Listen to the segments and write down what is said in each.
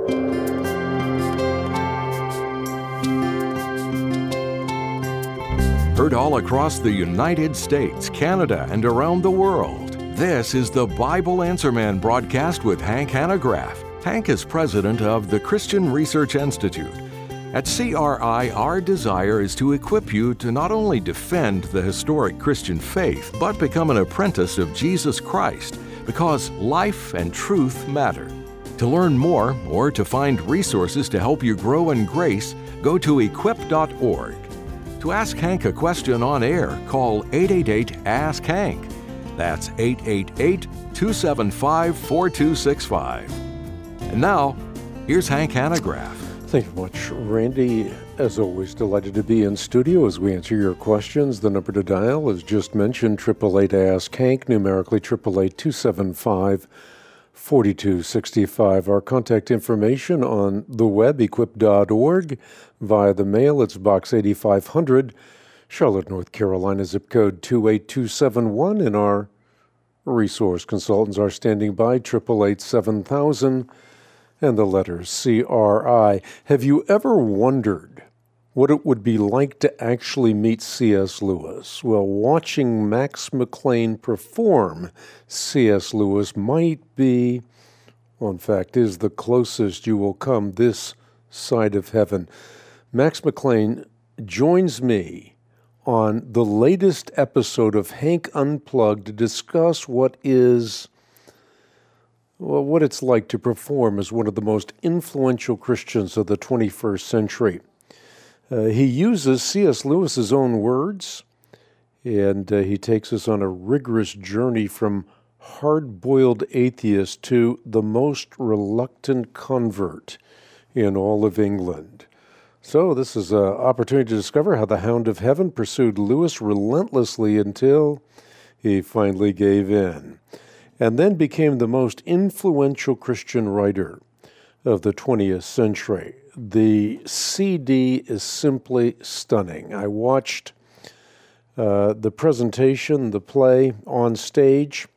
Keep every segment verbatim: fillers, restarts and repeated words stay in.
Heard all across the United States, Canada, and around the world. This is the Bible Answer Man broadcast with Hank Hanegraaff. Hank is president of the Christian Research Institute. At C R I, our desire is to equip you to not only defend the historic Christian faith, but become an apprentice of Jesus Christ, because life and truth matter. To learn more or to find resources to help you grow in grace, go to equip dot org. To ask Hank a question on air, call eight eight eight, ask Hank. That's eight eight eight, two seven five, four two six five. And now, here's Hank Hanegraaff. Thank you much, Randy. As always, delighted to be in studio as we answer your questions. The number to dial is just mentioned, eight eight eight, ask Hank, numerically eight eight eight, two seven five, four two six five. Our contact information on the web, equip dot org. Via the mail, it's Box eighty-five hundred, Charlotte, North Carolina, zip code two eight two seven one. And our resource consultants are standing by, eight eight eight, seven thousand. And the letters C R I. Have you ever wondered what it would be like to actually meet C S. Lewis? Well, watching Max McLean perform C S. Lewis might be, well, in fact, is the closest you will come this side of heaven. Max McLean joins me on the latest episode of Hank Unplugged to discuss what is... Well, what it's like to perform as one of the most influential Christians of the twenty-first century. Uh, he uses C S. Lewis's own words, and uh, he takes us on a rigorous journey from hard-boiled atheist to the most reluctant convert in all of England. So this is an opportunity to discover how the Hound of Heaven pursued Lewis relentlessly until he finally gave in, and then became the most influential Christian writer of the twentieth century. The C D is simply stunning. I watched uh, the presentation, the play on stage,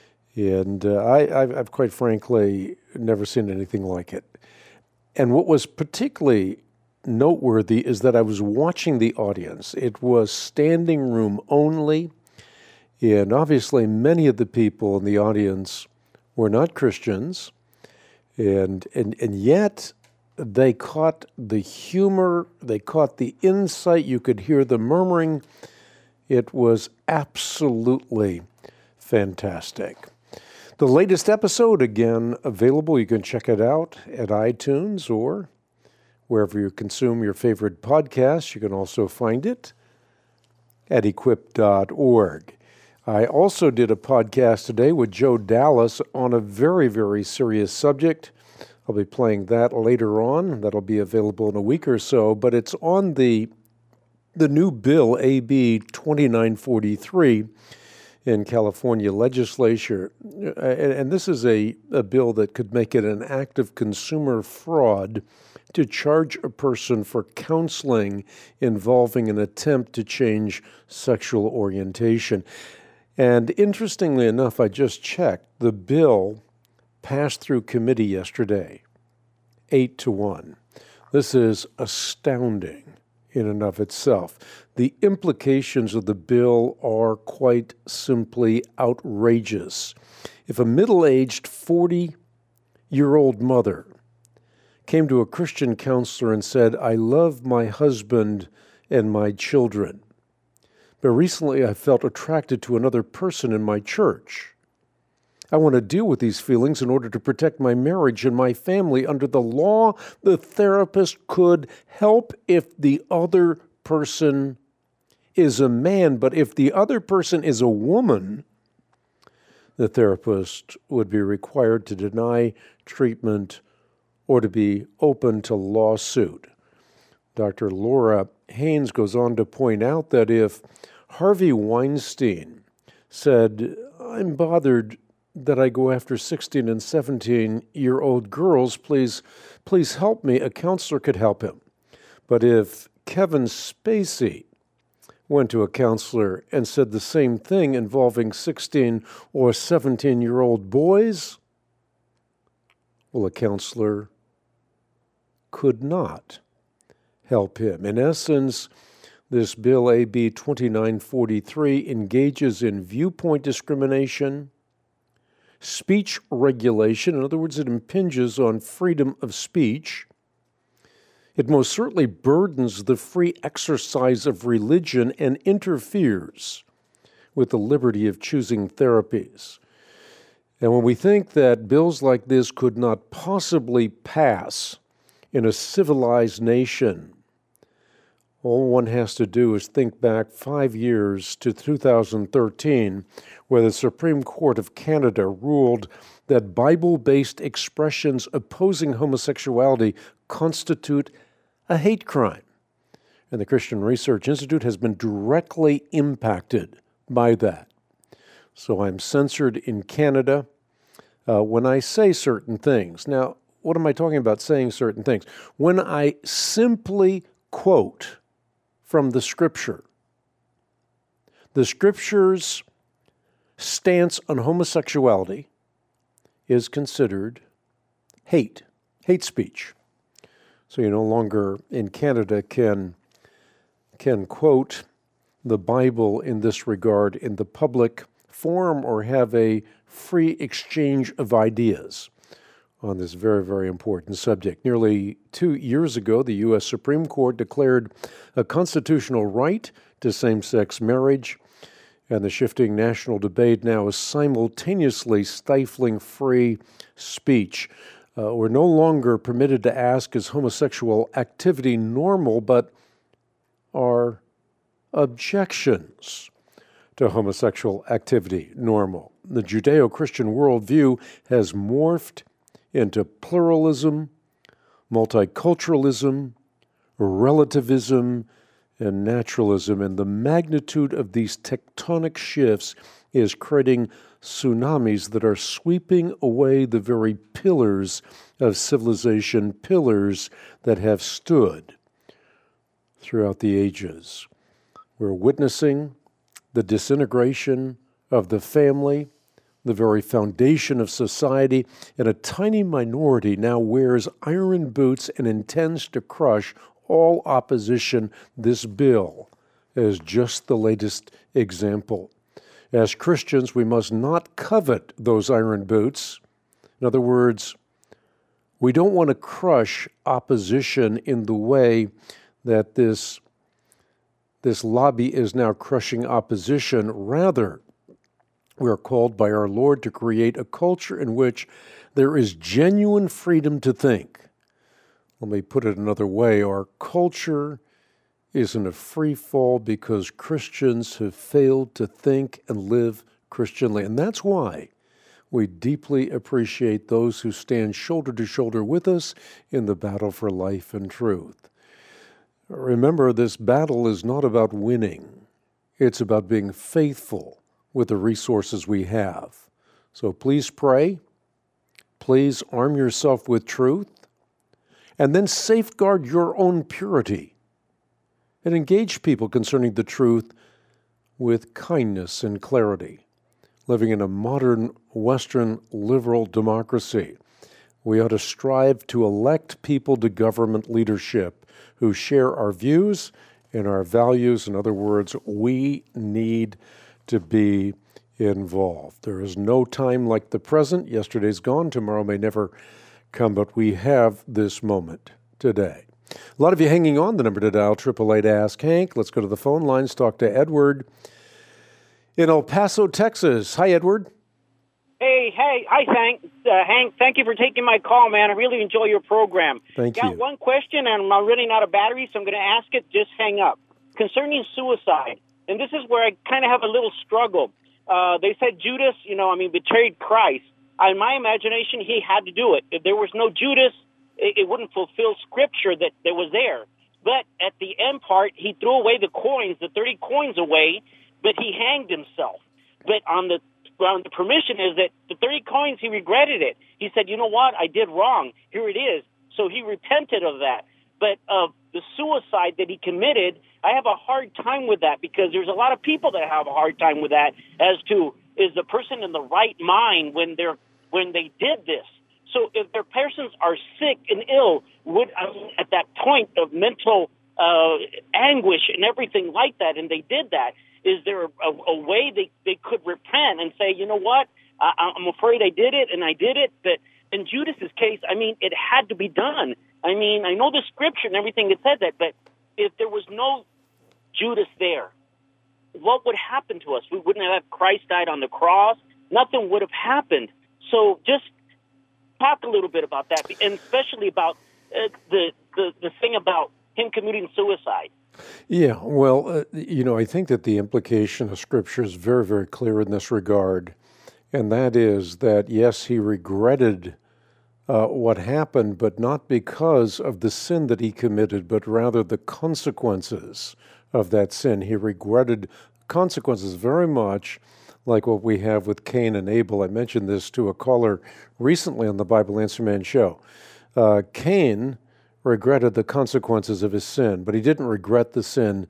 and uh, I, I've, I've quite frankly never seen anything like it. And what was particularly noteworthy is that I was watching the audience. It was standing room only. And obviously, many of the people in the audience were not Christians, and, and and yet they caught the humor, they caught the insight, you could hear the murmuring. It was absolutely fantastic. The latest episode, again, available. You can check it out at iTunes or wherever you consume your favorite podcasts. You can also find it at equip dot org. I also did a podcast today with Joe Dallas on a very, very serious subject. I'll be playing that later on. That'll be available in a week or so. But it's on the the new bill, A B twenty-nine forty-three, in California legislature. And, and this is a, a bill that could make it an act of consumer fraud to charge a person for counseling involving an attempt to change sexual orientation. And interestingly enough, I just checked, the bill passed through committee yesterday, eight to one. This is astounding in and of itself. The implications of the bill are quite simply outrageous. If a middle-aged forty-year-old mother came to a Christian counselor and said, "I love my husband and my children, but recently I felt attracted to another person in my church. I want to deal with these feelings in order to protect my marriage and my family. Under the law, the therapist could help if the other person is a man, but if the other person is a woman, the therapist would be required to deny treatment or to be open to lawsuit." Doctor Laura Haynes goes on to point out that if Harvey Weinstein said, "I'm bothered that I go after sixteen and seventeen-year-old girls, please, please help me," a counselor could help him. But if Kevin Spacey went to a counselor and said the same thing involving sixteen or seventeen-year-old boys, well, a counselor could not help him. In essence, this bill, A B twenty-nine forty-three, engages in viewpoint discrimination, speech regulation. In other words, it impinges on freedom of speech. It most certainly burdens the free exercise of religion and interferes with the liberty of choosing therapies. And when we think that bills like this could not possibly pass in a civilized nation, all one has to do is think back five years to two thousand thirteen, where the Supreme Court of Canada ruled that Bible-based expressions opposing homosexuality constitute a hate crime. And the Christian Research Institute has been directly impacted by that. So I'm censored in Canada uh, when I say certain things. Now, what am I talking about saying certain things? When I simply quote from the Scripture. The Scripture's stance on homosexuality is considered hate, hate speech. So you no longer in Canada can, can quote the Bible in this regard in the public forum or have a free exchange of ideas on this very, very important subject. Nearly two years ago, the U S Supreme Court declared a constitutional right to same-sex marriage, and the shifting national debate now is simultaneously stifling free speech. Uh, we're no longer permitted to ask, is homosexual activity normal, but are objections to homosexual activity normal? The Judeo-Christian worldview has morphed into pluralism, multiculturalism, relativism, and naturalism. And the magnitude of these tectonic shifts is creating tsunamis that are sweeping away the very pillars of civilization, pillars that have stood throughout the ages. We're witnessing the disintegration of the family, the very foundation of society, and a tiny minority now wears iron boots and intends to crush all opposition. This bill is just the latest example. As Christians, we must not covet those iron boots. In other words, we don't want to crush opposition in the way that this, this lobby is now crushing opposition. Rather, we are called by our Lord to create a culture in which there is genuine freedom to think. Let me put it another way. Our culture is in a free fall because Christians have failed to think and live Christianly. And that's why we deeply appreciate those who stand shoulder to shoulder with us in the battle for life and truth. Remember, this battle is not about winning. It's about being faithful with the resources we have. So please pray. Please arm yourself with truth. And then safeguard your own purity. And engage people concerning the truth with kindness and clarity. Living in a modern Western liberal democracy, we ought to strive to elect people to government leadership who share our views and our values. In other words, we need to be involved. There is no time like the present. Yesterday's gone. Tomorrow may never come, but we have this moment today. A lot of you hanging on. The number to dial, eight eight eight, ask Hank. Let's go to the phone lines, talk to Edward in El Paso, Texas. Hi, Edward. Hey, hey, hi, Hank. Uh, Hank, thank you for taking my call, man. I really enjoy your program. Thank Got you. one question, and I'm running out of battery, so I'm going to ask it. Just hang up. Concerning suicide, and this is where I kind of have a little struggle. Uh, they said Judas, you know, I mean, betrayed Christ. In my imagination, he had to do it. If there was no Judas, it, it wouldn't fulfill Scripture that, that was there. But at the end part, he threw away the coins, the thirty coins away, but he hanged himself. But on the on the permission is that the thirty coins, he regretted it. He said, you know what, I did wrong. Here it is. So he repented of that. But of the suicide that he committed, I have a hard time with that because there's a lot of people that have a hard time with that as to, is the person in the right mind when they're when they did this? So if their persons are sick and ill, would I mean, at that point of mental uh, anguish and everything like that, and they did that, is there a, a way they, they could repent and say, you know what, I, I'm afraid I did it, and I did it? But in Judas's case, I mean, it had to be done. I mean, I know the scripture and everything that said that, but if there was no Judas there, what would happen to us? We wouldn't have Christ died on the cross. Nothing would have happened. So just talk a little bit about that, and especially about uh, the, the the thing about him committing suicide. Yeah, well, uh, you know, I think that the implication of Scripture is very, very clear in this regard, and that is that, yes, he regretted uh, what happened, but not because of the sin that he committed, but rather the consequences of that sin. He regretted consequences very much like what we have with Cain and Abel. I mentioned this to a caller recently on the Bible Answer Man show. Uh, Cain regretted the consequences of his sin, but he didn't regret the sin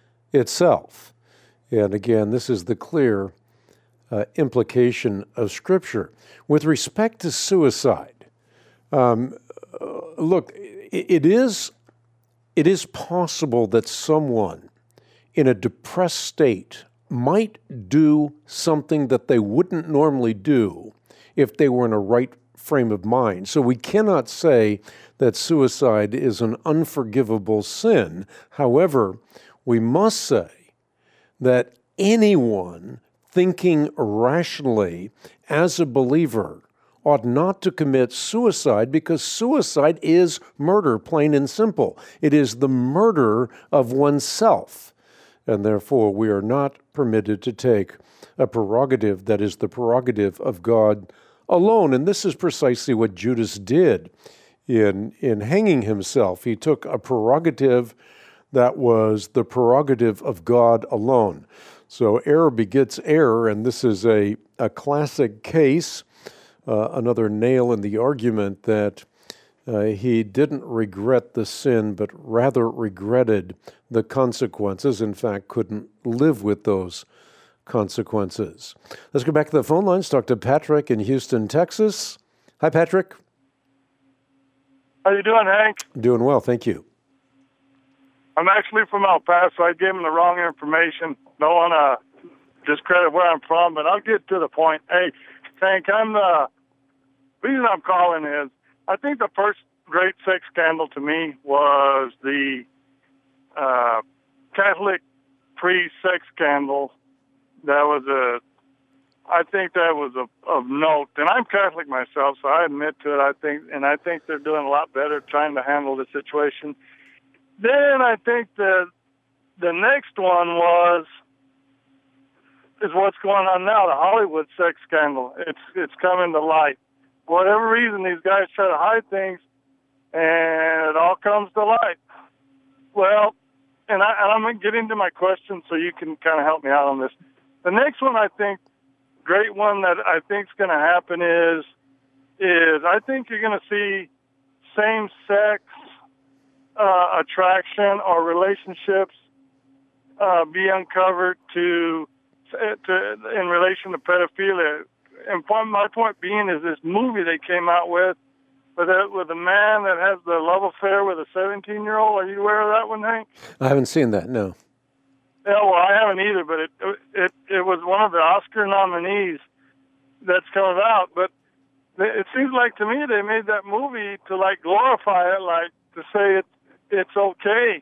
itself. And again, this is the clear uh, implication of Scripture. With respect to suicide, um, uh, look, it, it is it is possible that someone in a depressed state might do something that they wouldn't normally do if they were in a right frame of mind. So we cannot say that suicide is an unforgivable sin. However, we must say that anyone thinking rationally as a believer ought not to commit suicide, because suicide is murder, plain and simple. It is the murder of oneself. And therefore, we are not permitted to take a prerogative that is the prerogative of God alone. And this is precisely what Judas did in, in hanging himself. He took a prerogative that was the prerogative of God alone. So error begets error, and this is a, a classic case, uh, another nail in the argument that Uh, he didn't regret the sin, but rather regretted the consequences. In fact, couldn't live with those consequences. Let's go back to the phone lines, talk to Patrick in Houston, Texas. Hi, Patrick. How you doing, Hank? Doing well, thank you. I'm actually from El Paso. I gave him the wrong information. Don't want to discredit where I'm from, but I'll get to the point. Hey, Hank, I'm the reason I'm calling is I think the first great sex scandal to me was the uh, Catholic priest sex scandal. That was a, I think that was a, of note. And I'm Catholic myself, so I admit to it. I think, and I think they're doing a lot better trying to handle the situation. Then I think the the next one was is what's going on now, the Hollywood sex scandal. It's it's coming to light. For whatever reason, these guys try to hide things, and it all comes to light. Well, and, I, and I'm going to get into my question so you can kind of help me out on this. The next one, I think, great one that I think is going to happen is, is I think you're going to see same-sex uh, attraction or relationships uh, be uncovered to, to in relation to pedophilia. And point, my point being is this movie they came out with, with a, with a man that has the love affair with a seventeen-year-old. Are you aware of that one, Hank? I haven't seen that, no. Yeah, well, I haven't either, but it it it was one of the Oscar nominees that's coming out. But it seems like to me they made that movie to like glorify it, like to say it it's okay.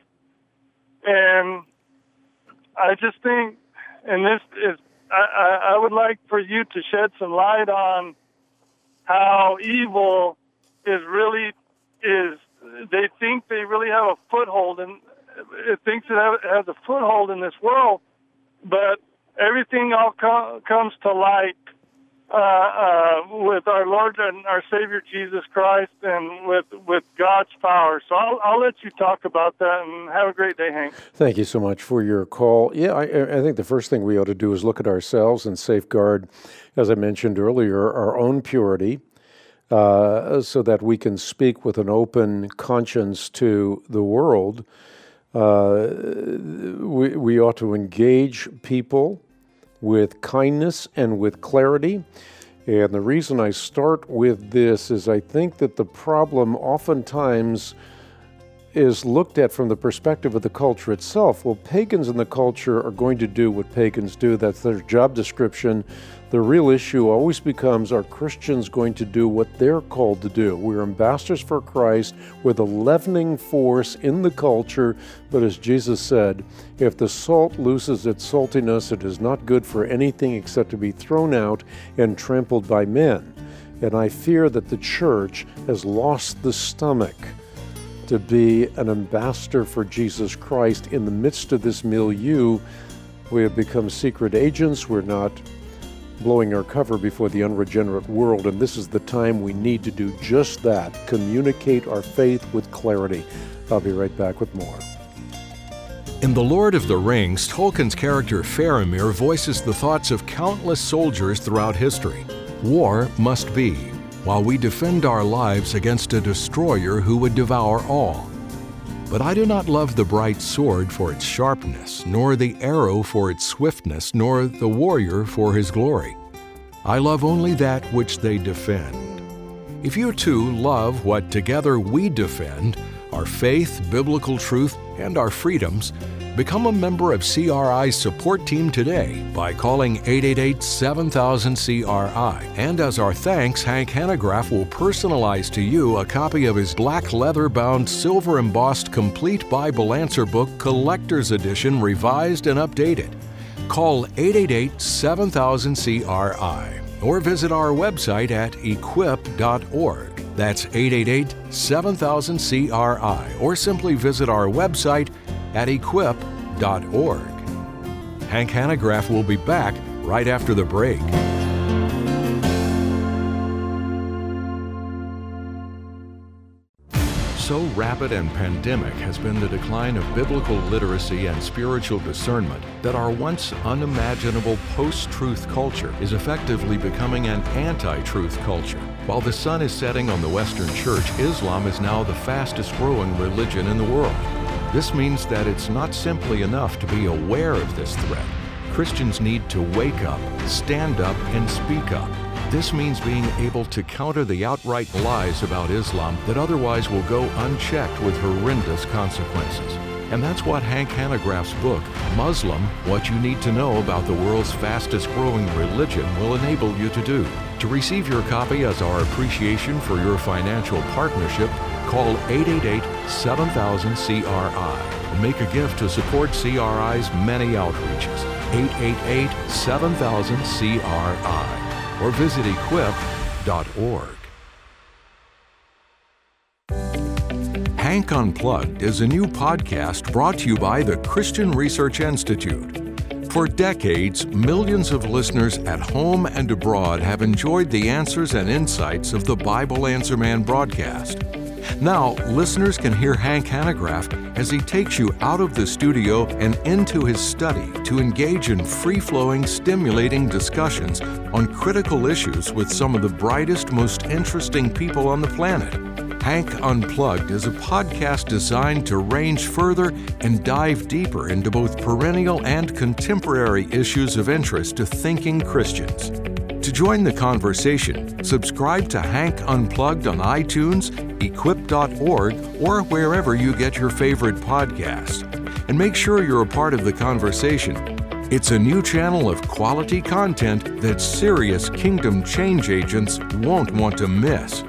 And I just think, and this is. I, I would like for you to shed some light on how evil is really is. They think they really have a foothold, and it thinks it has a foothold in this world, but everything all com- comes to light uh, uh, with our Lord and our Savior Jesus Christ, and with with God's power. So I'll, I'll let you talk about that, and have a great day, Hank. Thank you so much for your call. Yeah, I, I think the first thing we ought to do is look at ourselves and safeguard, as I mentioned earlier, our own purity, uh, so that we can speak with an open conscience to the world. Uh, we, we ought to engage people with kindness and with clarity. And the reason I start with this is I think that the problem oftentimes is looked at from the perspective of the culture itself. Well, pagans in the culture are going to do what pagans do. That's their job description. The real issue always becomes, are Christians going to do what they're called to do? We're ambassadors for Christ. We're the leavening force in the culture. But as Jesus said, if the salt loses its saltiness, it is not good for anything except to be thrown out and trampled by men. And I fear that the church has lost the stomach to be an ambassador for Jesus Christ in the midst of this milieu. We have become secret agents. We're not blowing our cover before the unregenerate world, and this is the time we need to do just that, communicate our faith with clarity. I'll be right back with more. In The Lord of the Rings, Tolkien's character Faramir voices the thoughts of countless soldiers throughout history. War must be, while we defend our lives against a destroyer who would devour all. But I do not love the bright sword for its sharpness, nor the arrow for its swiftness, nor the warrior for his glory. I love only that which they defend. If you too love what together we defend, our faith, biblical truth, and our freedoms, become a member of C R I's support team today by calling eight eight eight, seven thousand, C R I. And as our thanks, Hank Hanegraaff will personalize to you a copy of his black leather-bound, silver-embossed Complete Bible Answer Book Collector's Edition, revised and updated. Call eight eight eight, seven thousand, C R I or visit our website at equip dot org. That's eight eight eight, seven thousand, C R I, or simply visit our website at equip dot org. Hank Hanegraaff will be back right after the break. So rapid and pandemic has been the decline of biblical literacy and spiritual discernment that our once unimaginable post-truth culture is effectively becoming an anti-truth culture. While the sun is setting on the Western Church, Islam is now the fastest growing religion in the world. This means that it's not simply enough to be aware of this threat. Christians need to wake up, stand up, and speak up. This means being able to counter the outright lies about Islam that otherwise will go unchecked with horrendous consequences. And that's what Hank Hanegraaff's book, Muslim, What You Need to Know About the World's Fastest Growing Religion, will enable you to do. To receive your copy as our appreciation for your financial partnership, call eight eight eight, seven thousand, C R I and make a gift to support C R I's many outreaches. eight eight eight, seven thousand, C R I or visit equip dot org. Hank Unplugged is a new podcast brought to you by the Christian Research Institute. For decades, millions of listeners at home and abroad have enjoyed the answers and insights of the Bible Answer Man broadcast. Now, listeners can hear Hank Hanegraaff as he takes you out of the studio and into his study to engage in free-flowing, stimulating discussions on critical issues with some of the brightest, most interesting people on the planet. Hank Unplugged is a podcast designed to range further and dive deeper into both perennial and contemporary issues of interest to thinking Christians. To join the conversation, subscribe to Hank Unplugged on iTunes, equip dot org, or wherever you get your favorite podcasts. And make sure you're a part of the conversation. It's a new channel of quality content that serious kingdom change agents won't want to miss.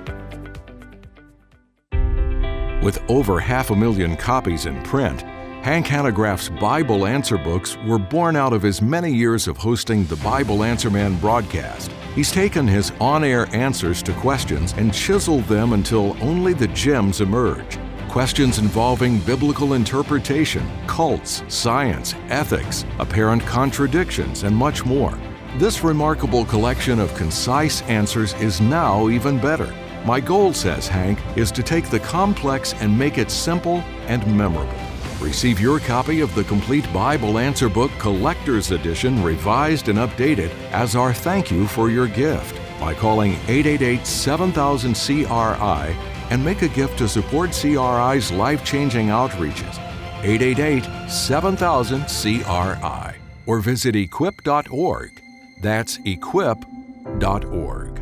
With over half a million copies in print, Hank Hanegraaff's Bible Answer Books were born out of his many years of hosting the Bible Answer Man broadcast. He's taken his on-air answers to questions and chiseled them until only the gems emerge. Questions involving biblical interpretation, cults, science, ethics, apparent contradictions, and much more. This remarkable collection of concise answers is now even better. My goal, says Hank, is to take the complex and make it simple and memorable. Receive your copy of the Complete Bible Answer Book Collector's Edition, revised and updated, as our thank you for your gift by calling eight eight eight, seven thousand, C R I and make a gift to support C R I's life-changing outreaches. eight eight eight, seven thousand, C R I or visit equip dot org. That's equip dot org.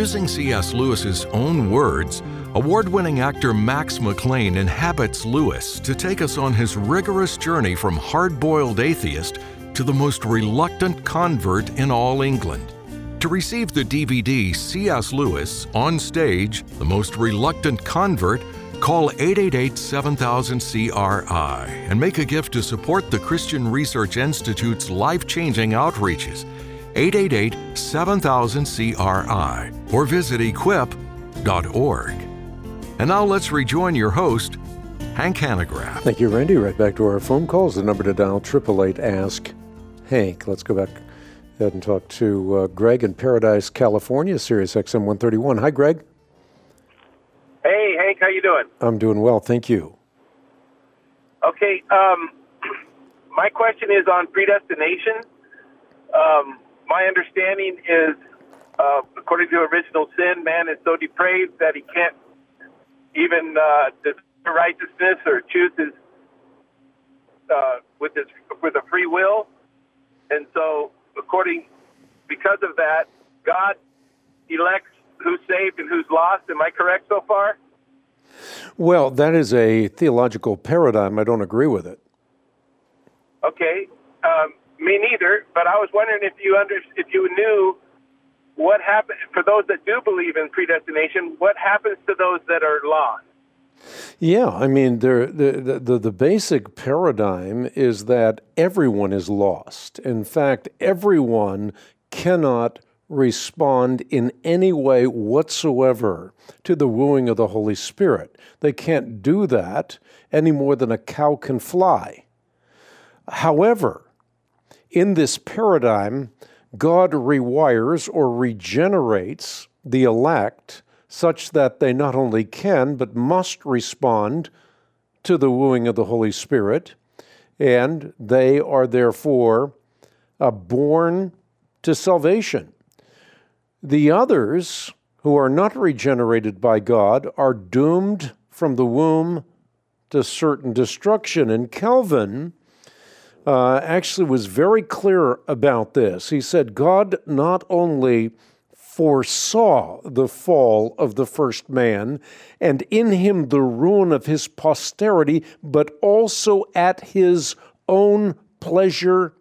Using C S. Lewis's own words, award-winning actor Max McLean inhabits Lewis to take us on his rigorous journey from hard-boiled atheist to the most reluctant convert in all England. To receive the D V D C S. Lewis, On Stage, The Most Reluctant Convert, call eight eight eight, seven thousand, C R I and make a gift to support the Christian Research Institute's life-changing outreaches. eight eight eight, seven thousand, C R I or visit equip dot org. And now let's rejoin your host, Hank Hanegraaff. Thank you, Randy. Right back to our phone calls. The number to dial, eight eight eight, ask Hank. Let's go back ahead and talk to uh, Greg in Paradise, California, Sirius X M one thirty-one. Hi, Greg. Hey, Hank, how you doing? I'm doing well, thank you. Okay, um, my question is on predestination. Um, my understanding is, uh, according to original sin, man is so depraved that he can't even uh, deserve righteousness or choose his uh, with his with a free will, and so according because of that, God elects who's saved and who's lost. Am I correct so far? Well, that is a theological paradigm. I don't agree with it. Okay, um, me neither. But I was wondering if you under if you knew what happened for those that do believe in predestination. What happens to those that are lost? Yeah, I mean, the, the the the basic paradigm is that everyone is lost. In fact, everyone cannot respond in any way whatsoever to the wooing of the Holy Spirit. They can't do that any more than a cow can fly. However, in this paradigm, God rewires or regenerates the elect such that they not only can, but must respond to the wooing of the Holy Spirit, and they are therefore uh, born to salvation. The others, who are not regenerated by God, are doomed from the womb to certain destruction. And Calvin uh, actually was very clear about this. He said, God not only foresaw the fall of the first man, and in him the ruin of his posterity, but also at his own pleasure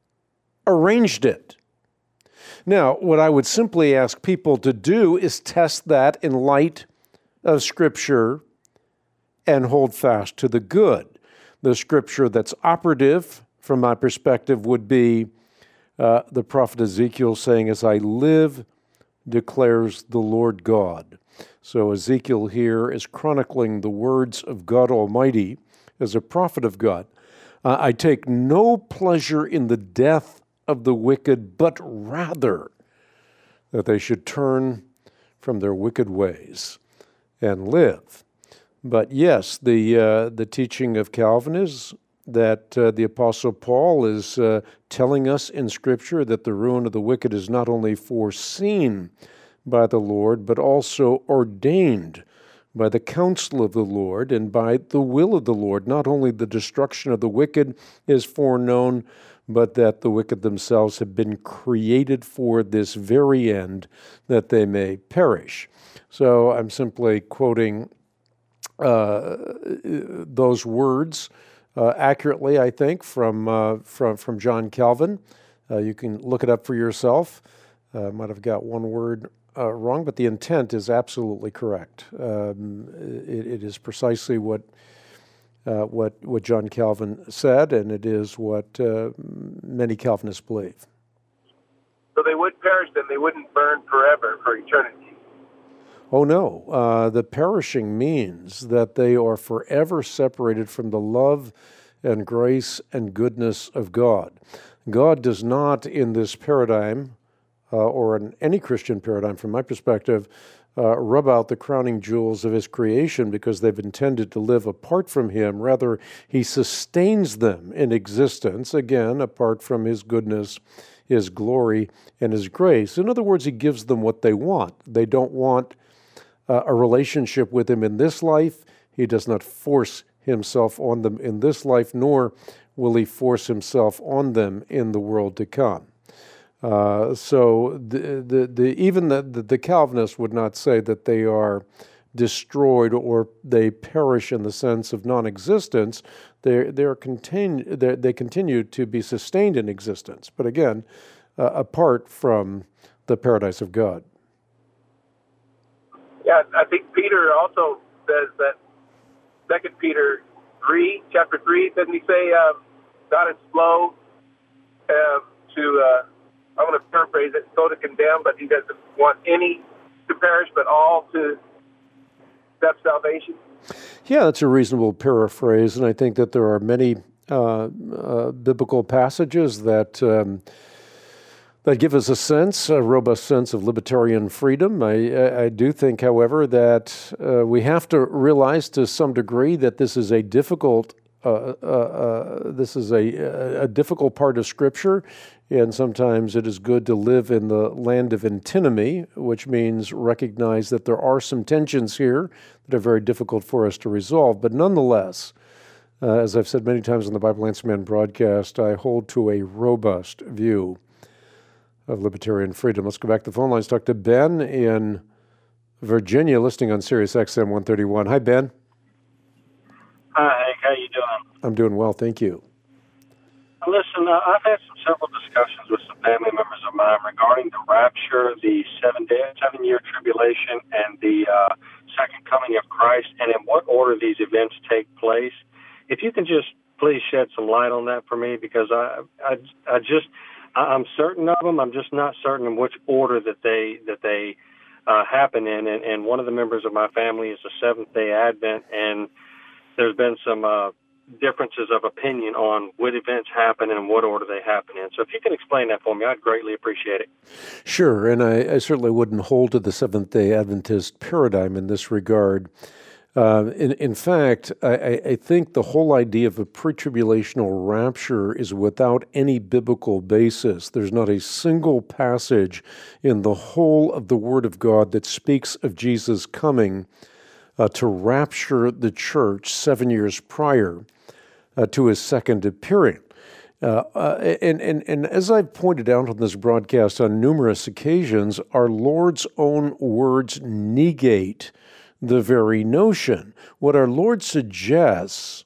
arranged it. Now, what I would simply ask people to do is test that in light of Scripture and hold fast to the good. The Scripture that's operative, from my perspective, would be uh, the prophet Ezekiel saying, "As I live, declares the Lord God." So Ezekiel here is chronicling the words of God Almighty as a prophet of God. Uh, I take no pleasure in the death of the wicked, but rather that they should turn from their wicked ways and live. But yes, the uh, the teaching of Calvin is that uh, the Apostle Paul is uh, telling us in Scripture that the ruin of the wicked is not only foreseen by the Lord, but also ordained by the counsel of the Lord and by the will of the Lord. Not only the destruction of the wicked is foreknown, but that the wicked themselves have been created for this very end, that they may perish. So I'm simply quoting uh, those words uh, accurately, I think, from, uh, from, from John Calvin. Uh, you can look it up for yourself. I uh, might have got one word uh, wrong, but the intent is absolutely correct. Um, it, it is precisely what Uh, what what John Calvin said, and it is what uh, many Calvinists believe. So they would perish, then they wouldn't burn forever for eternity. Oh no, uh, the perishing means that they are forever separated from the love and grace and goodness of God. God does not, in this paradigm, uh, or in any Christian paradigm from my perspective, Uh, rub out the crowning jewels of his creation because they've intended to live apart from him. Rather, he sustains them in existence, again, apart from his goodness, his glory, and his grace. In other words, he gives them what they want. They don't want uh, a relationship with him in this life. He does not force himself on them in this life, nor will he force himself on them in the world to come. Uh, so the, the, the, even the, the, the Calvinists would not say that they are destroyed or they perish in the sense of non-existence. They're, they're continu- they're, they continue to be sustained in existence, but again, uh, apart from the paradise of God. Yeah, I think Peter also says that Second Peter three, chapter three, doesn't he say uh, God is slow uh, to, uh, I'm going to paraphrase it, slow to condemn, but he doesn't want any to perish, but all to accept salvation? Yeah, that's a reasonable paraphrase, and I think that there are many uh, uh, biblical passages that um, that give us a sense, a robust sense of libertarian freedom. I, I do think, however, that uh, we have to realize to some degree that this is a difficult uh, uh, uh, this is a, a difficult part of Scripture, and sometimes it is good to live in the land of antinomy, which means recognize that there are some tensions here that are very difficult for us to resolve. But nonetheless, uh, as I've said many times on the Bible Answer Man broadcast, I hold to a robust view of libertarian freedom. Let's go back to the phone lines. Talk to Ben in Virginia, listening on Sirius X M one thirty-one. Hi, Ben. Hi, Hank. How you doing? I'm doing well, thank you. Listen, uh, I've had some several discussions with some family members of mine regarding the rapture, the seven day, seven year tribulation, and the uh, second coming of Christ, and in what order these events take place. If you can just please shed some light on that for me, because I, I, I just, I'm certain of them. I'm just not certain in which order that they that they uh, happen in. And, and one of the members of my family is a Seventh Day Advent, and there's been some uh, differences of opinion on what events happen and what order they happen in. So if you can explain that for me, I'd greatly appreciate it. Sure, and I, I certainly wouldn't hold to the Seventh-day Adventist paradigm in this regard. Uh, in, in fact, I, I think the whole idea of a pre-tribulational rapture is without any biblical basis. There's not a single passage in the whole of the Word of God that speaks of Jesus coming Uh, to rapture the church seven years prior uh, to his second appearing. Uh, uh, and, and, and as I've pointed out on this broadcast on numerous occasions, our Lord's own words negate the very notion. What our Lord suggests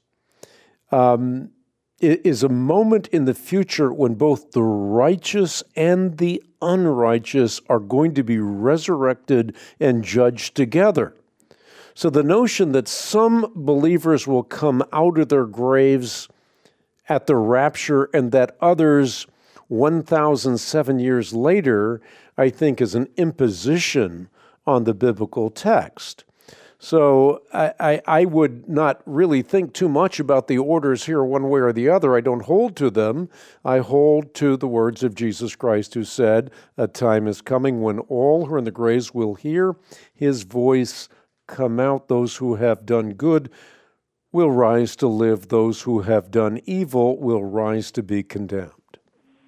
um, is a moment in the future when both the righteous and the unrighteous are going to be resurrected and judged together. So the notion that some believers will come out of their graves at the rapture and that others one thousand seven years later, I think, is an imposition on the biblical text. So I, I, I would not really think too much about the orders here one way or the other. I don't hold to them. I hold to the words of Jesus Christ, who said, "A time is coming when all who are in the graves will hear his voice come out. Those who have done good will rise to live. Those who have done evil will rise to be condemned."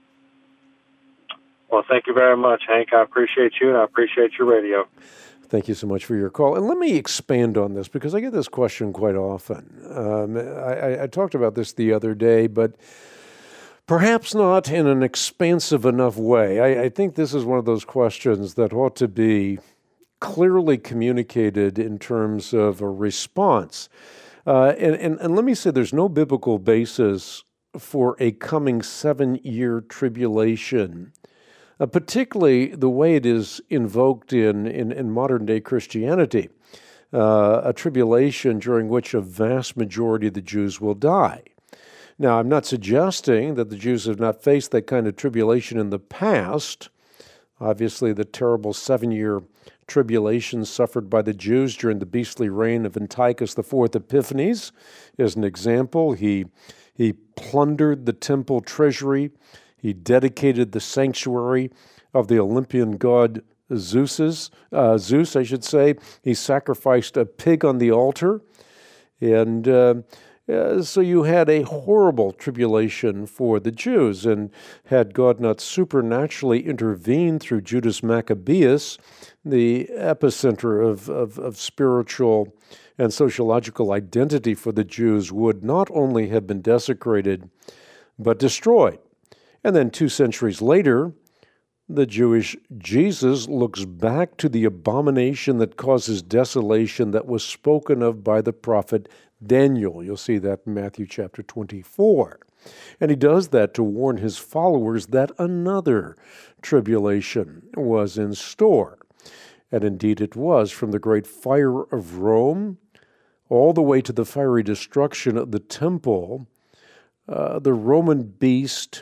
Well, thank you very much, Hank. I appreciate you, and I appreciate your radio. Thank you so much for your call. And let me expand on this, because I get this question quite often. Um, I, I talked about this the other day, but perhaps not in an expansive enough way. I, I think this is one of those questions that ought to be clearly communicated in terms of a response. Uh, and, and, and let me say there's no biblical basis for a coming seven-year tribulation, uh, particularly the way it is invoked in, in, in modern-day Christianity, uh, a tribulation during which a vast majority of the Jews will die. Now, I'm not suggesting that the Jews have not faced that kind of tribulation in the past. Obviously, the terrible seven-year tribulation suffered by the Jews during the beastly reign of Antiochus the Fourth Epiphanes is an example. He, he plundered the temple treasury. He dedicated the sanctuary of the Olympian god Zeus's, uh, Zeus, I should say. He sacrificed a pig on the altar. And uh, Uh, so you had a horrible tribulation for the Jews, and had God not supernaturally intervened through Judas Maccabeus, the epicenter of, of, of spiritual and sociological identity for the Jews would not only have been desecrated, but destroyed. And then two centuries later, the Jewish Jesus looks back to the abomination that causes desolation that was spoken of by the prophet Daniel. You'll see that in Matthew chapter twenty-four. And he does that to warn his followers that another tribulation was in store. And indeed it was, from the great fire of Rome all the way to the fiery destruction of the temple. Uh, the Roman beast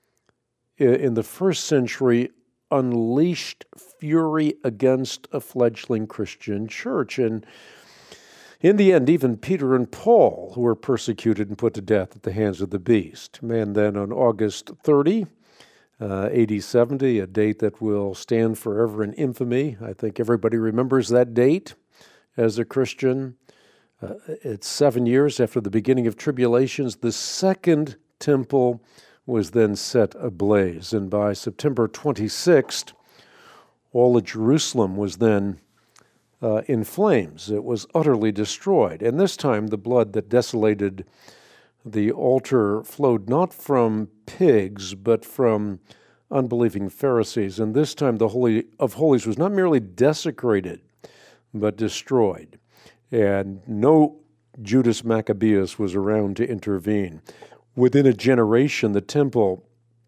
in the first century unleashed fury against a fledgling Christian church. And in the end, even Peter and Paul were persecuted and put to death at the hands of the beast. And then on August thirtieth, uh, A D seventy, a date that will stand forever in infamy. I think everybody remembers that date as a Christian. Uh, it's seven years after the beginning of tribulations. The second temple was then set ablaze. And by September twenty-sixth, all of Jerusalem was then uh, in flames. It was utterly destroyed. And this time, the blood that desolated the altar flowed not from pigs, but from unbelieving Pharisees. And this time, the Holy of Holies was not merely desecrated, but destroyed. And no Judas Maccabeus was around to intervene. Within a generation, the temple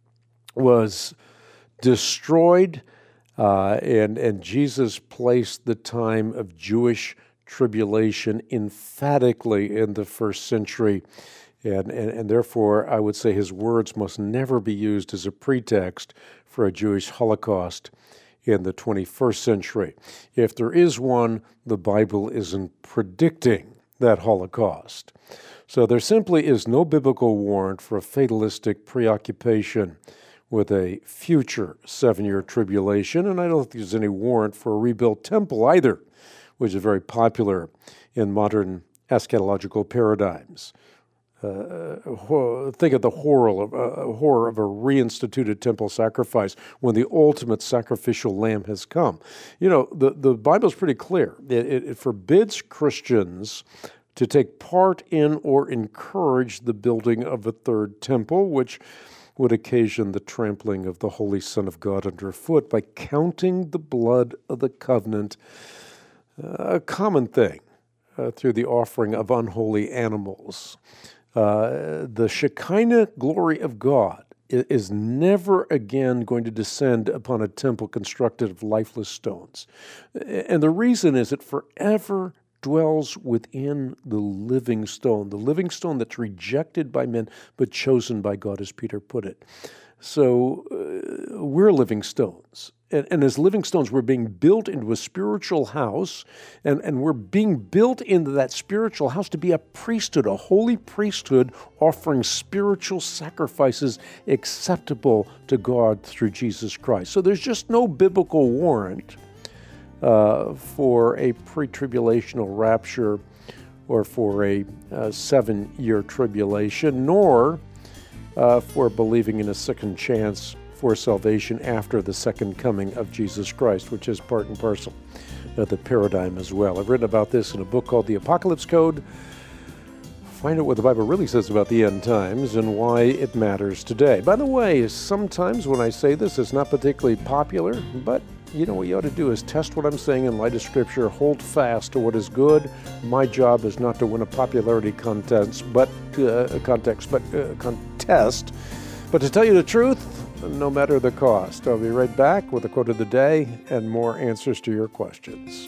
was destroyed, uh, and, and Jesus placed the time of Jewish tribulation emphatically in the first century. And, and, and therefore, I would say his words must never be used as a pretext for a Jewish Holocaust in the twenty-first century. If there is one, the Bible isn't predicting that Holocaust. So there simply is no biblical warrant for a fatalistic preoccupation with a future seven-year tribulation, and I don't think there's any warrant for a rebuilt temple either, which is very popular in modern eschatological paradigms. Uh, think of the horror of, uh, horror of a reinstituted temple sacrifice when the ultimate sacrificial lamb has come. You know, the, the Bible's pretty clear. It, it, it forbids Christians to take part in or encourage the building of a third temple, which would occasion the trampling of the Holy Son of God underfoot by counting the blood of the covenant, uh, a common thing uh, through the offering of unholy animals. Uh, the Shekinah glory of God is never again going to descend upon a temple constructed of lifeless stones. And the reason is it forever dwells within the living stone, the living stone that's rejected by men but chosen by God, as Peter put it. So uh, we're living stones. And, and as living stones, we're being built into a spiritual house, and, and we're being built into that spiritual house to be a priesthood, a holy priesthood offering spiritual sacrifices acceptable to God through Jesus Christ. So there's just no biblical warrant uh, for a pre-tribulational rapture or for a uh, seven-year tribulation, nor uh, for believing in a second chance for salvation after the second coming of Jesus Christ, which is part and parcel of the paradigm as well. I've written about this in a book called The Apocalypse Code. Find out what the Bible really says about the end times and why it matters today. By the way, sometimes when I say this, it's not particularly popular, but you know what you ought to do is test what I'm saying in light of Scripture, hold fast to what is good. My job is not to win a popularity contest, but uh, context, but uh, contest, but to tell you the truth, no matter the cost. I'll be right back with a quote of the day and more answers to your questions.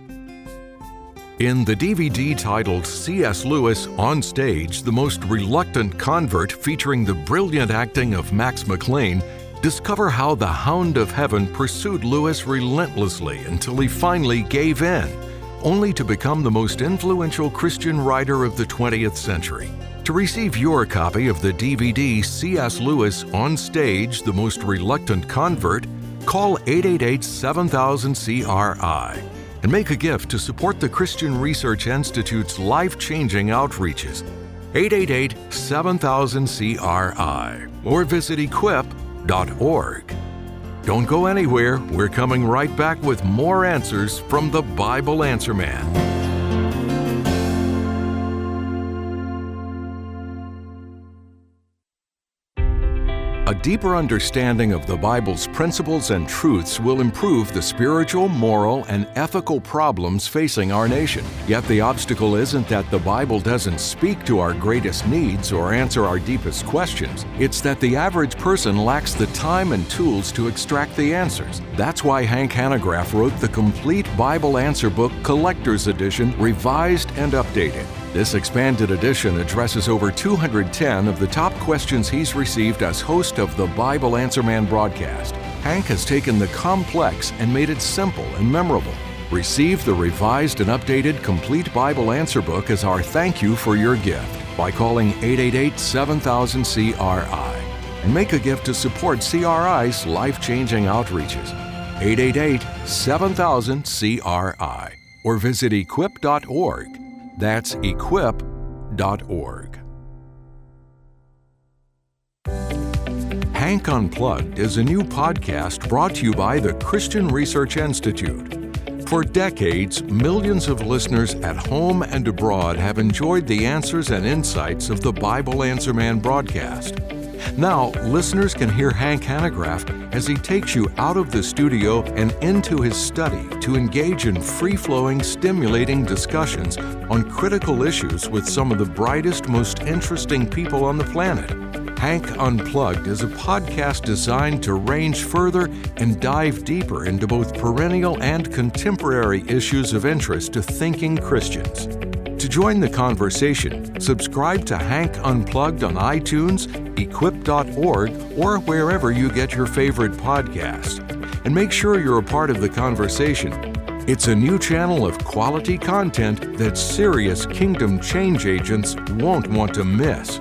In the D V D titled C S. Lewis On Stage, The Most Reluctant Convert, featuring the brilliant acting of Max McLean, discover how the Hound of Heaven pursued Lewis relentlessly until he finally gave in, only to become the most influential Christian writer of the twentieth century. To receive your copy of the D V D C S. Lewis On Stage, The Most Reluctant Convert, call eight eight eight, seven thousand, C R I and make a gift to support the Christian Research Institute's life-changing outreaches. eight eight eight, seven thousand, C R I or visit equip dot org. Don't go anywhere. We're coming right back with more answers from the Bible Answer Man. A deeper understanding of the Bible's principles and truths will improve the spiritual, moral, and ethical problems facing our nation. Yet the obstacle isn't that the Bible doesn't speak to our greatest needs or answer our deepest questions. It's that the average person lacks the time and tools to extract the answers. That's why Hank Hanegraaff wrote the complete Bible Answer Book Collector's Edition, revised and updated. This expanded edition addresses over two hundred ten of the top questions he's received as host of the Bible Answer Man broadcast. Hank has taken the complex and made it simple and memorable. Receive the revised and updated Complete Bible Answer Book as our thank you for your gift by calling eight eight eight, seven thousand, C R I and make a gift to support C R I's life-changing outreaches. eight eight eight, seven thousand, C R I or visit equip dot org. That's equip dot org. Hank Unplugged is a new podcast brought to you by the Christian Research Institute. For decades, millions of listeners at home and abroad have enjoyed the answers and insights of the Bible Answer Man broadcast. Now, listeners can hear Hank Hanegraaff as he takes you out of the studio and into his study to engage in free-flowing, stimulating discussions on critical issues with some of the brightest, most interesting people on the planet. Hank Unplugged is a podcast designed to range further and dive deeper into both perennial and contemporary issues of interest to thinking Christians. To join the conversation, subscribe to Hank Unplugged on iTunes, equip dot org, or wherever you get your favorite podcasts. And make sure you're a part of the conversation. It's a new channel of quality content that serious kingdom change agents won't want to miss.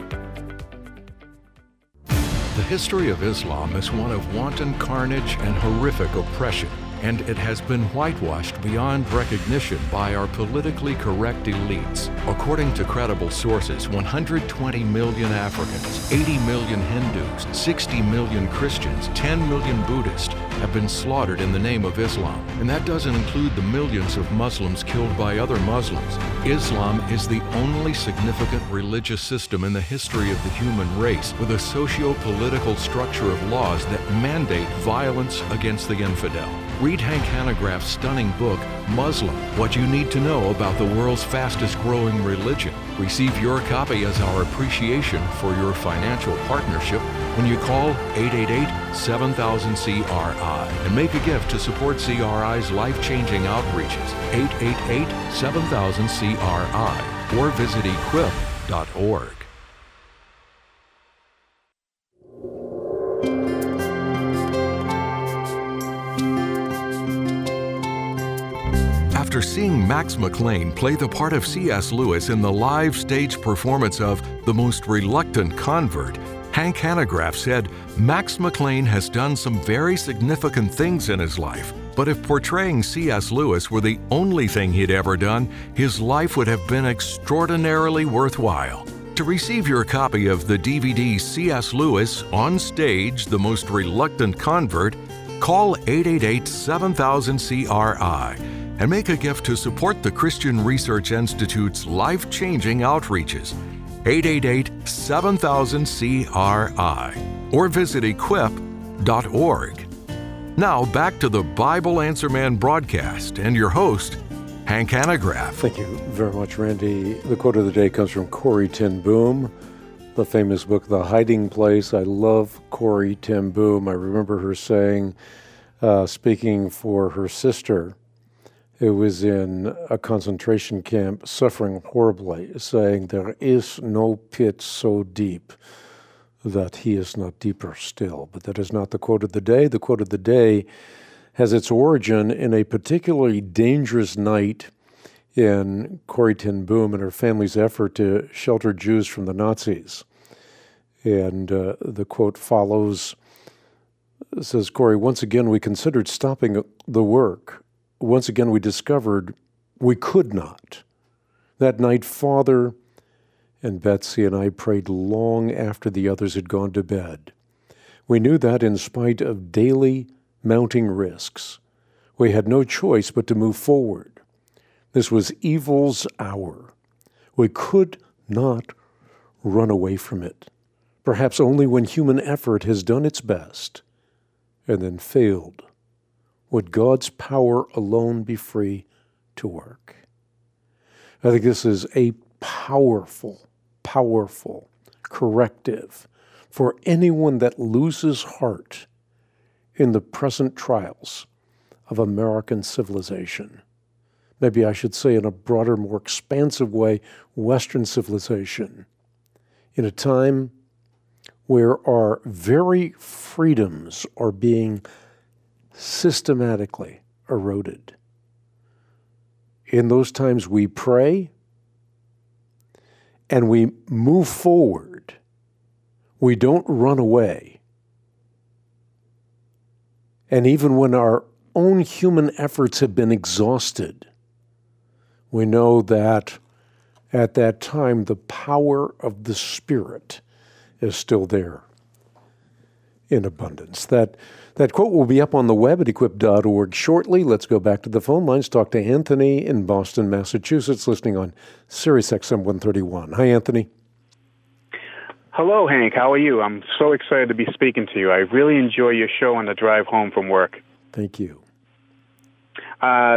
The history of Islam is one of wanton carnage and horrific oppression, and it has been whitewashed beyond recognition by our politically correct elites. According to credible sources, one hundred twenty million Africans, eighty million Hindus, sixty million Christians, ten million Buddhists have been slaughtered in the name of Islam. And that doesn't include the millions of Muslims killed by other Muslims. Islam is the only significant religious system in the history of the human race with a socio-political structure of laws that mandate violence against the infidel. Read Hank Hanegraaff's stunning book, Muslim, What You Need to Know About the World's Fastest Growing Religion. Receive your copy as our appreciation for your financial partnership when you call eight eight eight, seven thousand, C R I and make a gift to support C R I's life-changing outreaches. eight eight eight, seven thousand, C R I or visit equip dot org. After seeing Max McLean play the part of C S Lewis in the live stage performance of The Most Reluctant Convert, Hank Hanegraaff said, Max McLean has done some very significant things in his life, but if portraying C S Lewis were the only thing he'd ever done, his life would have been extraordinarily worthwhile. To receive your copy of the D V D C S Lewis On Stage, The Most Reluctant Convert, call eight eight eight, seven thousand, C R I and make a gift to support the Christian Research Institute's life-changing outreaches. eight eight eight, seven thousand, C R I or visit equip dot org. Now back to the Bible Answer Man broadcast and your host, Hank Hanegraaff. Thank you very much, Randy. The quote of the day comes from Corrie ten Boom, the famous book, The Hiding Place. I love Corrie ten Boom. I remember her saying, uh, speaking for her sister, who was in a concentration camp suffering horribly, saying, there is no pit so deep that he is not deeper still. But that is not the quote of the day. The quote of the day has its origin in a particularly dangerous night in Corrie ten Boom and her family's effort to shelter Jews from the Nazis. And uh, the quote follows, says, Corrie, once again we considered stopping the work. Once again, we discovered we could not. That night, Father and Betsy and I prayed long after the others had gone to bed. We knew that in spite of daily mounting risks, we had no choice but to move forward. This was evil's hour. We could not run away from it. perhaps only when human effort has done its best and then failed, would God's power alone be free to work. I think this is a powerful, powerful corrective for anyone that loses heart in the present trials of American civilization. Maybe I should say in a broader, more expansive way, Western civilization, in a time where our very freedoms are being systematically eroded. In those times we pray and we move forward. We don't run away. And even when our own human efforts have been exhausted, we know that at that time the power of the Spirit is still there in abundance. That that quote will be up on the web at equip dot org shortly. Let's go back to the phone lines. Talk to Anthony in Boston, Massachusetts, listening on Sirius X M one thirty-one. Hi, Anthony. Hello, Hank. How are you? I'm so excited to be speaking to you. I really enjoy your show on the drive home from work. Thank you. Uh,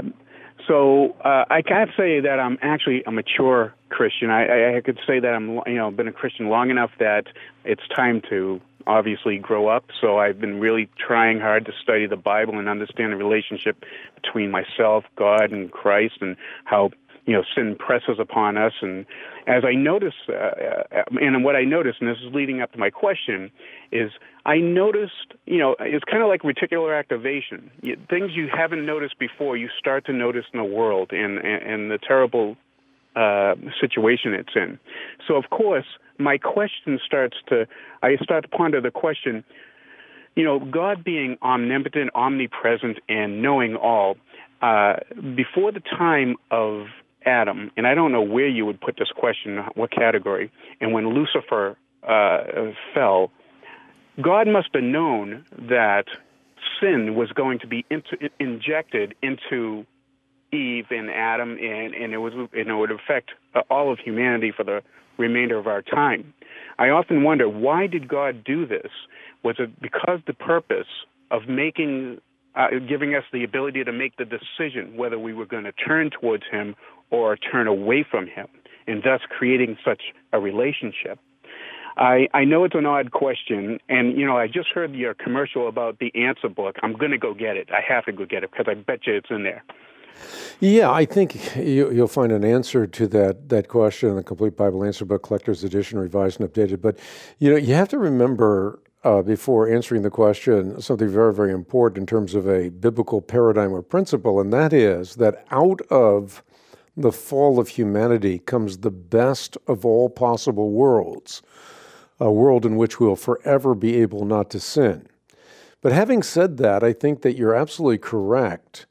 so uh, I can't say that I'm actually a mature Christian. I, I could say that I'm, you know, been a Christian long enough that it's time to obviously grow up. So I've been really trying hard to study the Bible and understand the relationship between myself, God, and Christ, and how, you know, sin presses upon us. And as I notice, uh, and what I noticed, and this is leading up to my question, is I noticed, you know, it's kind of like reticular activation. You, things you haven't noticed before, you start to notice in the world and, and, and the terrible uh, situation it's in. So, of course, my question starts to, I start to ponder the question, you know, God being omnipotent, omnipresent, and knowing all, uh, before the time of Adam, and I don't know where you would put this question, what category, and when Lucifer uh, fell, God must have known that sin was going to be into, injected into Eve and Adam, and, and, it was, and it would affect uh, all of humanity for the remainder of our time. I often wonder, why did God do this? Was it because the purpose of making, uh, giving us the ability to make the decision whether we were going to turn towards Him or turn away from Him, and thus creating such a relationship? I, I know it's an odd question, and, you know, I just heard your commercial about the answer book. I'm going to go get it. I have to go get it because I bet you it's in there. Yeah, I think you, you'll find an answer to that that question in the Complete Bible Answer Book, Collector's Edition, revised and updated. But, you know, you have to remember uh, before answering the question something very, very important in terms of a biblical paradigm or principle, and that is that out of the fall of humanity comes the best of all possible worlds, a world in which we'll forever be able not to sin. But having said that, I think that you're absolutely correct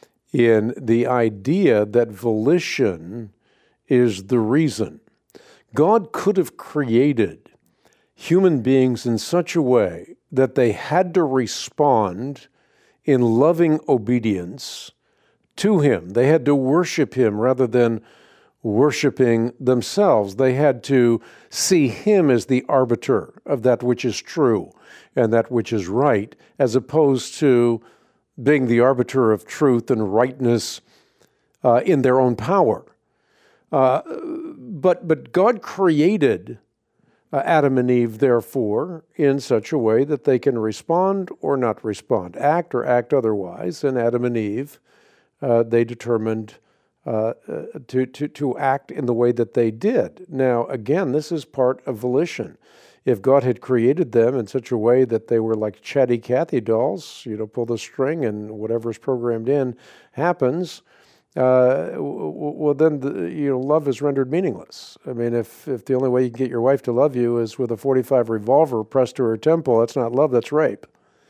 in the idea that volition is the reason. God could have created human beings in such a way that they had to respond in loving obedience to Him. They had to worship Him rather than worshiping themselves. They had to see Him as the arbiter of that which is true and that which is right, as opposed to being the arbiter of truth and rightness uh, in their own power. Uh, but but God created uh, Adam and Eve, therefore, in such a way that they can respond or not respond, act or act otherwise. And Adam and Eve, uh, they determined uh, uh, to, to, to act in the way that they did. Now, again, this is part of volition. If God had created them in such a way that they were like chatty Cathy dolls, you know, pull the string and whatever's programmed in happens, uh, well, then, the, you know, love is rendered meaningless. I mean, if, if the only way you can get your wife to love you is with a forty-five revolver pressed to her temple, that's not love, that's rape.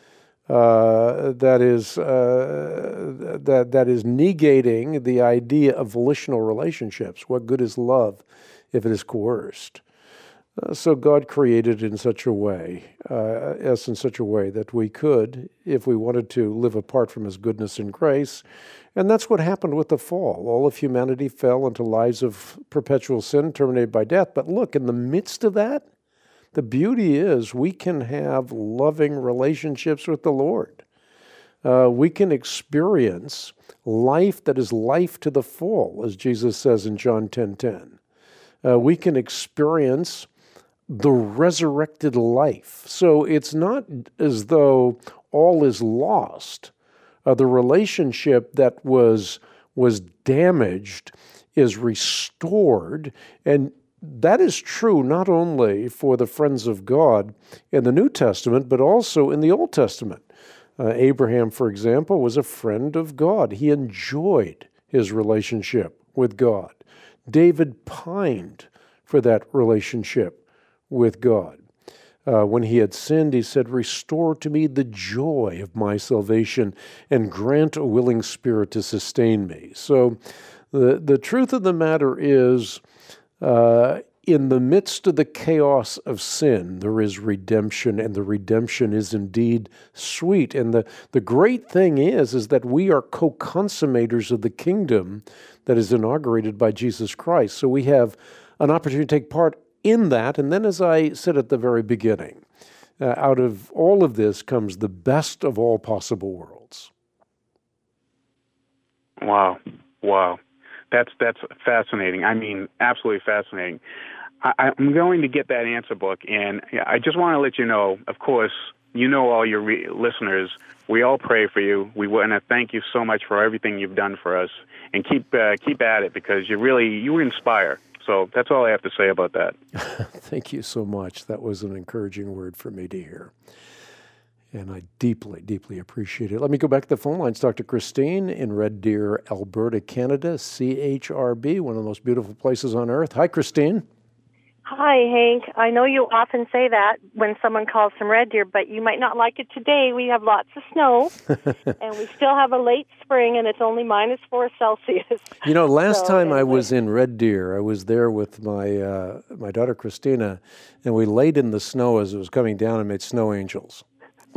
Uh, that is uh, that that is negating the idea of volitional relationships. What good is love if it is coerced? Uh, so God created in such a way, uh, us in such a way that we could, if we wanted to, live apart from His goodness and grace. And that's what happened with the fall. All of humanity fell into lives of perpetual sin, terminated by death. But look, in the midst of that, The beauty is we can have loving relationships with the Lord. Uh, we can experience life that is life to the full, as Jesus says in John ten ten. Uh, we can experience the resurrected life. So it's not as though all is lost. Uh, the relationship that was was damaged is restored, and that is true not only for the friends of God in the New Testament, but also in the Old Testament. Uh, Abraham, for example, was a friend of God. He enjoyed his relationship with God. David pined for that relationship with God. Uh, when he had sinned, he said, "Restore to me the joy of my salvation and grant a willing spirit to sustain me." So the, the truth of the matter is, uh, in the midst of the chaos of sin, there is redemption, and the redemption is indeed sweet. And the, the great thing is, is that we are co-consummators of the kingdom that is inaugurated by Jesus Christ. So we have an opportunity to take part in that. And then, as I said at the very beginning, uh, out of all of this comes the best of all possible worlds. Wow. Wow. That's that's fascinating. I mean, absolutely fascinating. I, I'm going to get that answer book, and I just want to let you know, of course, you know all your re- listeners, we all pray for you. We want to thank you so much for everything you've done for us, and keep uh, keep at it, because you really, you inspire. So that's all I have to say about that. Thank you so much. That was an encouraging word for me to hear. And I deeply, deeply appreciate it. Let me go back to the phone lines. Talk to Christine in Red Deer, Alberta, Canada, C H R B, one of the most beautiful places on earth. Hi, Christine. Hi, Hank. I know you often say that when someone calls from Red Deer, but you might not like it today. We have lots of snow, and we still have a late spring, and it's only minus four Celsius. You know, last so, time anyway. I was in Red Deer, I was there with my uh, my daughter Christina, and we laid in the snow as it was coming down and made snow angels.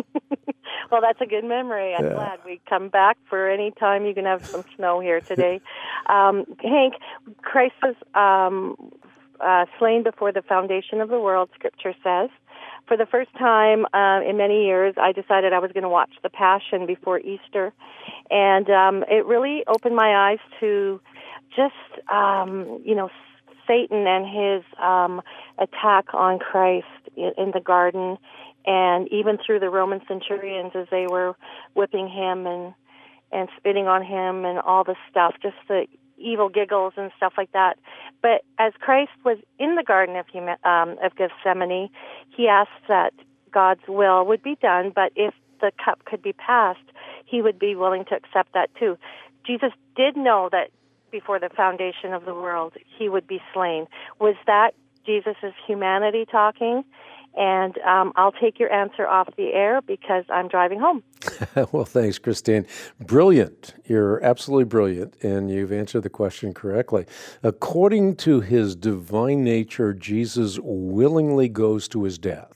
Well, that's a good memory. I'm yeah. glad we come back for any time you can have some snow here today. um, Hank, Christ was um, uh, slain before the foundation of the world, Scripture says. For the first time uh, in many years, I decided I was going to watch The Passion before Easter. And um, it really opened my eyes to just, um, you know, Satan and his um, attack on Christ in, in the garden, and even through the Roman centurions as they were whipping him and and spitting on him and all the stuff, just the evil giggles and stuff like that. But as Christ was in the Garden of, Huma- um, of Gethsemane, he asked that God's will would be done, but if the cup could be passed, he would be willing to accept that too. Jesus did know that before the foundation of the world, he would be slain. Was that Jesus' humanity talking? And um, I'll take your answer off the air because I'm driving home. Well, thanks, Christine. Brilliant. You're absolutely brilliant, and you've answered the question correctly. According to his divine nature, Jesus willingly goes to his death.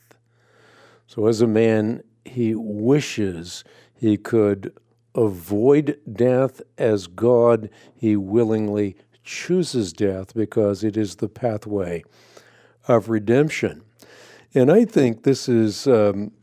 So as a man, he wishes he could avoid death. As God, he willingly chooses death because it is the pathway of redemption. And I think this is um,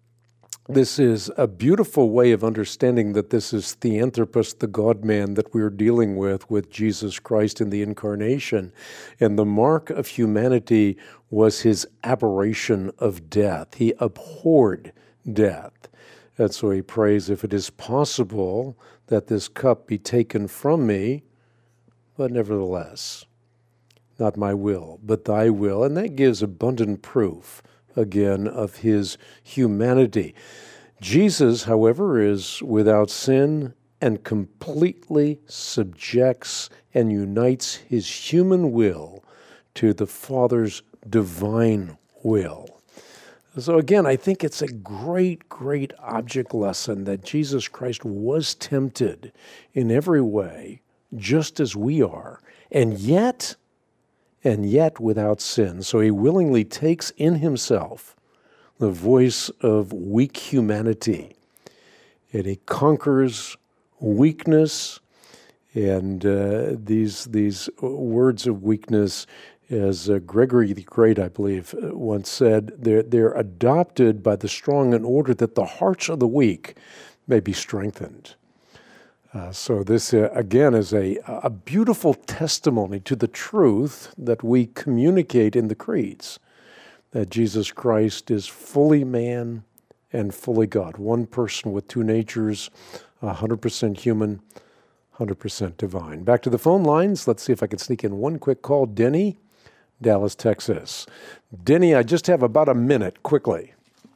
this is a beautiful way of understanding that this is Theanthropos, the God-man that we're dealing with, with Jesus Christ in the Incarnation. And the mark of humanity was his aberration of death. He abhorred death. And so he prays, if it is possible that this cup be taken from me, but nevertheless, not my will, but thy will. And that gives abundant proof, again, of his humanity. Jesus, however, is without sin and completely subjects and unites his human will to the Father's divine will. So again, I think it's a great, great object lesson that Jesus Christ was tempted in every way, just as we are, and yet... and yet without sin. So he willingly takes in himself the voice of weak humanity, and he conquers weakness, and uh, these these words of weakness As uh, Gregory the Great, I believe, uh, once said, they're, they're adopted by the strong in order that the hearts of the weak may be strengthened. Uh, so this, uh, again, is a, a beautiful testimony to the truth that we communicate in the creeds, that Jesus Christ is fully man and fully God, one person with two natures, one hundred percent human, one hundred percent divine. Back to the phone lines. Let's see if I can sneak in one quick call. Denny, Dallas, Texas. Denny, I just have about a minute, quickly.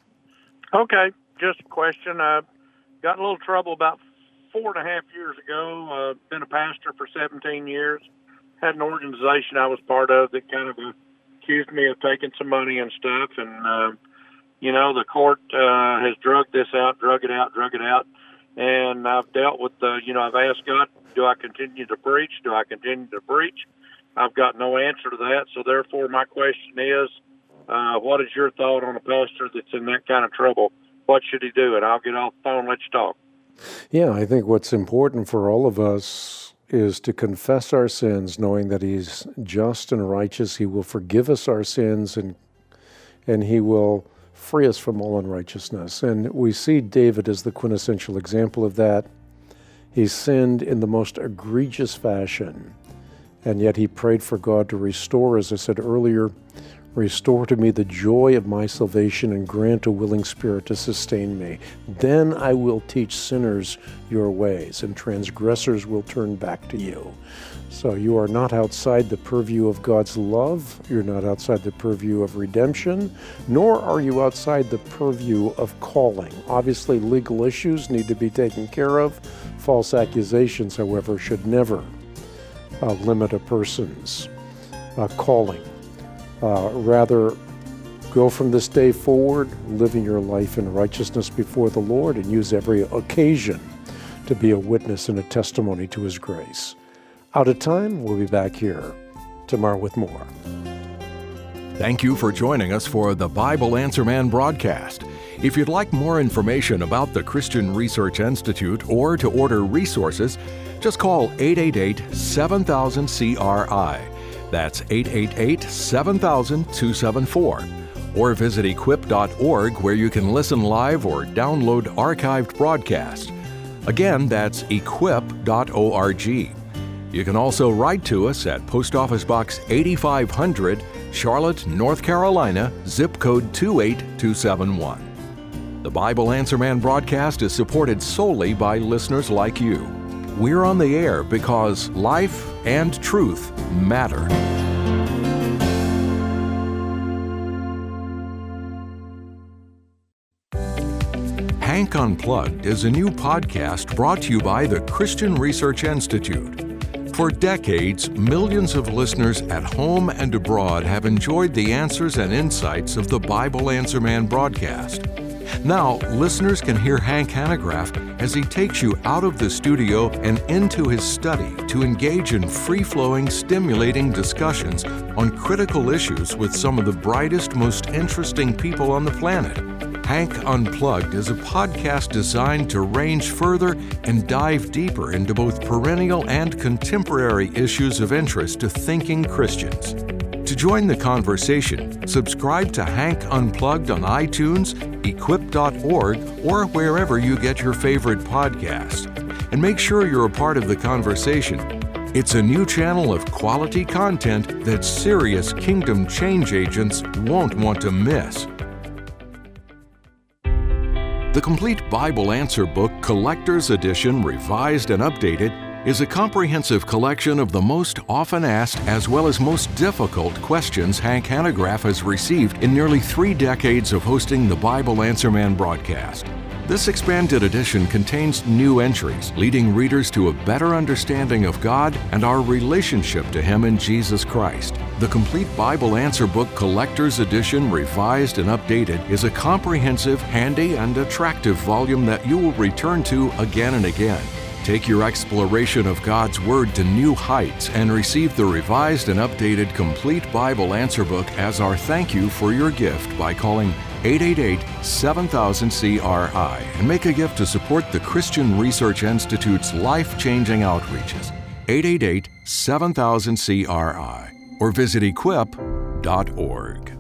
Okay, just a question. I got in a little trouble about four and a half years ago. Uh, been a pastor for seventeen years. Had an organization I was part of that kind of accused me of taking some money and stuff. And, uh, you know, the court uh, has drug this out, drug it out, drug it out. And I've dealt with, uh, you know, I've asked God, do I continue to preach? Do I continue to preach? I've got no answer to that. So, therefore, my question is, uh, what is your thought on a pastor that's in that kind of trouble? What should he do? And I'll get off the phone and let you talk. Yeah, I think what's important for all of us is to confess our sins, knowing that He's just and righteous. He will forgive us our sins, and and He will free us from all unrighteousness. And we see David as the quintessential example of that. He sinned in the most egregious fashion, and yet he prayed for God to restore, as I said earlier, restore to me the joy of my salvation and grant a willing spirit to sustain me. Then I will teach sinners your ways, and transgressors will turn back to you. So you are not outside the purview of God's love. You're not outside the purview of redemption, nor are you outside the purview of calling. Obviously, legal issues need to be taken care of. False accusations, however, should never uh, limit a person's uh, calling. Uh, rather, go from this day forward, living your life in righteousness before the Lord, and use every occasion to be a witness and a testimony to His grace. Out of time, we'll be back here tomorrow with more. Thank you for joining us for the Bible Answer Man broadcast. If you'd like more information about the Christian Research Institute or to order resources, just call eight eight eight, seven thousand, C R I. That's eight eight eight, seven thousand, two seven four. Or visit equip dot org, where you can listen live or download archived broadcasts. Again, that's equip dot org. You can also write to us at Post Office Box eighty-five hundred, Charlotte, North Carolina, zip code two eight two seven one. The Bible Answer Man broadcast is supported solely by listeners like you. We're on the air because life and truth matter. Hank Unplugged is a new podcast brought to you by the Christian Research Institute. For decades, millions of listeners at home and abroad have enjoyed the answers and insights of the Bible Answer Man broadcast. Now, listeners can hear Hank Hanegraaff as he takes you out of the studio and into his study to engage in free-flowing, stimulating discussions on critical issues with some of the brightest, most interesting people on the planet. Hank Unplugged is a podcast designed to range further and dive deeper into both perennial and contemporary issues of interest to thinking Christians. To join the conversation, subscribe to Hank Unplugged on iTunes, equip dot org, or wherever you get your favorite podcasts. And make sure you're a part of the conversation. It's a new channel of quality content that serious kingdom change agents won't want to miss. The Complete Bible Answer Book Collector's Edition, revised and updated, is a comprehensive collection of the most often asked as well as most difficult questions Hank Hanegraaff has received in nearly three decades of hosting the Bible Answer Man broadcast. This expanded edition contains new entries, leading readers to a better understanding of God and our relationship to Him in Jesus Christ. The Complete Bible Answer Book Collector's Edition, revised and updated, is a comprehensive, handy, and attractive volume that you will return to again and again. Take your exploration of God's Word to new heights and receive the revised and updated Complete Bible Answer Book as our thank you for your gift by calling eight eight eight, seven thousand, C R I and make a gift to support the Christian Research Institute's life-changing outreaches. eight eight eight, seven thousand, C R I. or visit equip dot org.